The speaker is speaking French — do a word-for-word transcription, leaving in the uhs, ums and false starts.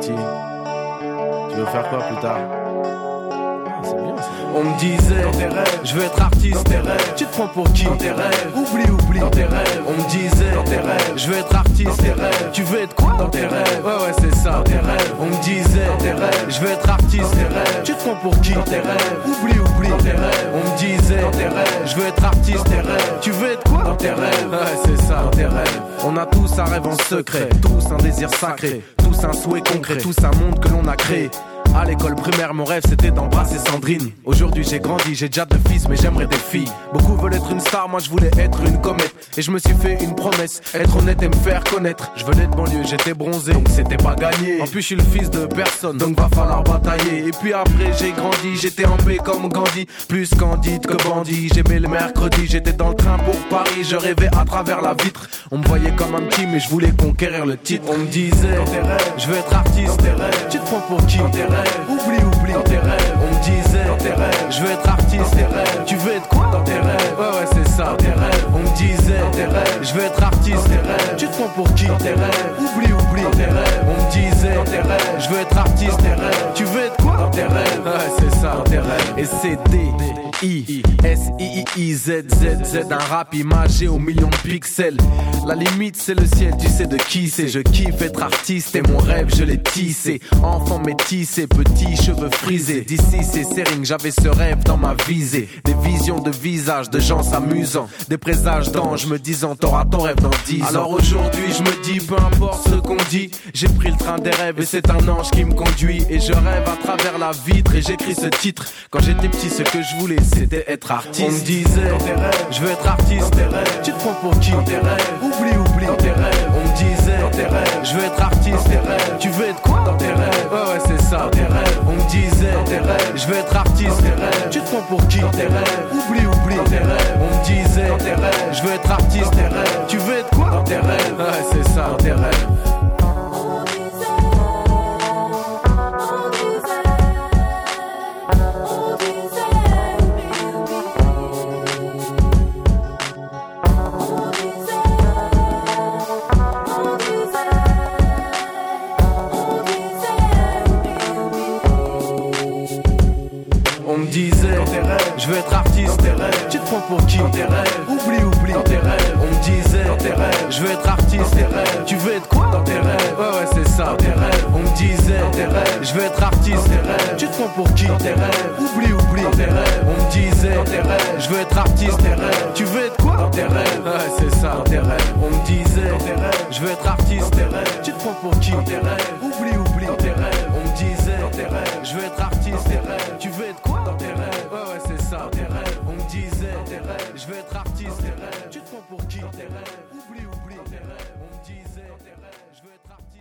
gentil. Tu veux faire quoi plus tard? C'est bien ça. On me disait, dans tes rêves, je veux être artiste, dans tes rêves. Tu te prends pour qui? Dans tes rêves, oublie, oublie, dans tes rêves. On me disait, dans tes rêves, je veux être artiste, dans tes rêves. Tu veux être quoi? Dans tes rêves, ouais, ouais, c'est ça, dans tes rêves. On me disait, dans tes rêves, je veux être artiste, dans tes rêves. Tu te prends pour qui? Dans tes rêves, oublie, oublie, dans tes rêves. On me disait, dans tes rêves, je veux être artiste, dans tes rêves. Tu veux être quoi? Dans tes rêves, ouais, c'est ça, dans tes rêves. On a tous un rêve en secret, tous un désir sacré, tous un souhait concret, tous un monde que l'on a créé. À l'école primaire, mon rêve c'était d'embrasser Sandrine. Aujourd'hui j'ai grandi, j'ai déjà deux fils, mais j'aimerais des filles. Beaucoup veulent être une star, moi je voulais être une comète. Et je me suis fait une promesse, être honnête et me faire connaître. Je venais de banlieue, j'étais bronzé, donc c'était pas gagné. En plus je suis le fils de personne, donc va falloir batailler. Et puis après j'ai grandi, j'étais en paix comme Gandhi. Plus candide que bandit, j'aimais le mercredi. J'étais dans le train pour Paris, je rêvais à travers la vitre. On me voyait comme un petit, mais je voulais conquérir le titre. On me disait, dans tes rêves, je veux être artiste, tes rêves. Tu te prends pour qui? Dans tes rêves. Oublie, oublie, dans tes rêves. On me disait, dans tes rêves, je veux être artiste, tes rêves. Tu veux être quoi? Dans tes rêves, ouais, ouais, c'est ça, dans tes rêves. On me disait, dans tes rêves, je veux être artiste, tes rêves. Tu te prends pour qui? Dans tes rêves, oublie, oublie, dans tes rêves. On me disait, dans tes rêves, je veux être artiste, tes rêves. Tu veux être quoi? Dans tes rêves, ouais, c'est ça, dans tes rêves. Et c'est D I S I I I Z Z Z, un rap imagé aux millions de pixels. La limite c'est le ciel, tu sais de qui c'est. Je kiffe être artiste et mon rêve je l'ai tissé. Enfant métissé, petits cheveux frisés. D'ici c'est Sering, j'avais ce rêve dans ma visée. Des visions de visages de gens s'amusant, des présages d'anges me disant t'auras ton rêve dans dix ans. Alors aujourd'hui je me dis peu importe ce qu'on dit, j'ai pris le train des rêves et c'est un ange qui me conduit. Et je rêve à travers la vitre et j'écris ce titre. Quand j'étais petit ce que je voulais c'était être artiste. On me disait, dans tes rêves, je veux être artiste, tes rêves. Tu te prends pour qui? Dans tes rêves, oublie, oublie, dans tes rêves. On me disait, dans tes rêves, je veux être artiste, tes rêves. Tu veux être quoi? Dans tes rêves, ouais, ouais, c'est ça, dans tes rêves. On me disait, dans tes rêves, je veux être artiste, tes rêves. Tu te prends pour qui? Dans tes rêves, oublie, oublie, dans tes rêves. On me disait, dans tes rêves, je veux être artiste, tes rêves. Tu veux être quoi? Dans tes rêves, ouais, c'est ça, dans tes rêves. On me disait, dans tes rêves, je veux être artiste, tes rêves. Tu te prends pour qui? Dans tes rêves, oublie, oublie, dans tes rêves. On me disait, dans tes rêves, je veux être artiste, tes rêves. Tu veux être quoi? Dans tes rêves, ouais, ouais, c'est ça, dans tes rêves. On me disait, dans tes rêves, je veux être artiste, tes rêves. Tu te prends pour qui? Dans tes rêves, oublie, oublie, dans tes rêves. On me disait, dans tes rêves, je veux être artiste, tes rêves. Tu veux être quoi? Dans tes rêves, ouais, c'est ça, dans tes rêves. On me disait, dans tes rêves, je veux être artiste, tes rêves. Tu te prends pour qui? Dans tes rêves, oublie, oublie, dans tes rêves. On me disait, dans tes rêves, je veux être artiste, tes rêves. Tu veux être quoi? Dans tes rêves, ouais, ouais, c'est ça, dans tes rêves. On me disait, dans tes rêves, je veux être artiste, tes rêves. Tu te prends pour qui? Dans tes rêves, oublie, oublie, dans tes rêves. On me disait, dans tes rêves, je veux être artiste.